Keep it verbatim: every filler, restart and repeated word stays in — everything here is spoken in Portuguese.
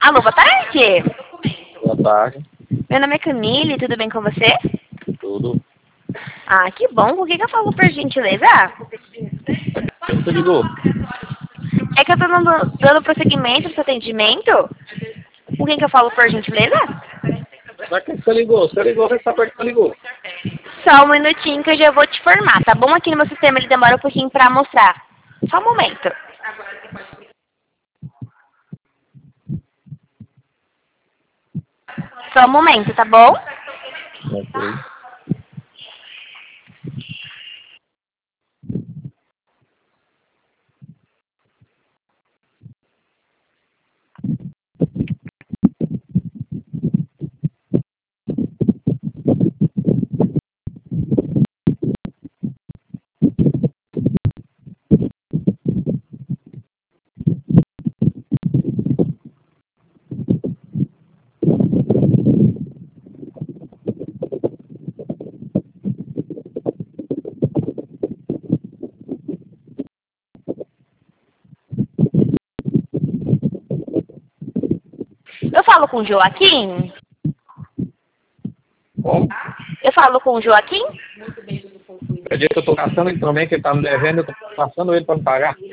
Alô, boa tarde. Boa tarde. Meu nome é Camille, tudo bem com você? Tudo. Ah, que bom. Com quem que eu falo, por gentileza? Quem você ligou? É que eu tô dando, dando prosseguimento no seu atendimento. Com quem que eu falo, por gentileza? Pra quem você ligou? Você ligou, você sabe pra quem você ligou. Só um minutinho que eu já vou te formar, tá bom? Aqui no meu sistema ele demora um pouquinho pra mostrar. Só um momento. Só um momento, tá bom? Ok. Eu falo com o Joaquim? Como? Eu falo com o Joaquim? É dia que eu tô caçando ele também, que ele tá me devendo, eu tô passando ele pra me pagar.